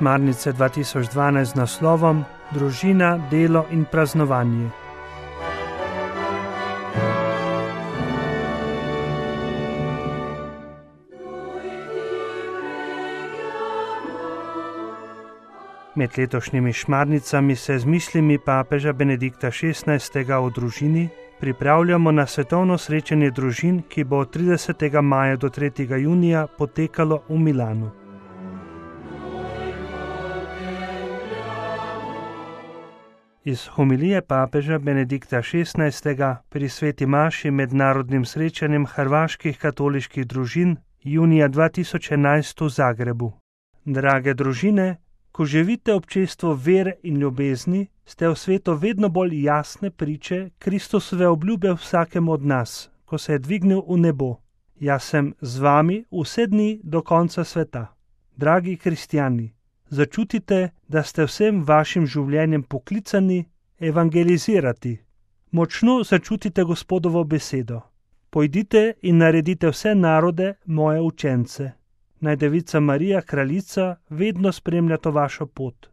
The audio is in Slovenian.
Šmarnice 2012 z naslovom Družina, delo in praznovanje. Med letošnjimi šmarnicami se z mislimi papeža Benedikta XVI. O družini pripravljamo na svetovno srečanje družin, ki bo od 30. maja do 3. junija potekalo v Milanu. Iz homilije papeža Benedikta XVI. Pri sveti maši mednarodnim srečanjem hrvaških katoliških družin junija 2011 v Zagrebu. Drage družine, ko živite občestvo vere in ljubezni, ste v svetu vedno bolj jasne priče Kristusove obljube vsakemu od nas, ko se je dvignil v nebo. Jaz sem z vami vse dni do konca sveta. Dragi kristjani, začutite, da ste vsem vašim življenjem poklicani evangelizirati. Močno začutite Gospodovo besedo. Pojdite in naredite vse narode moje učence. Naj Devica Marija, kraljica, vedno spremlja to vašo pot.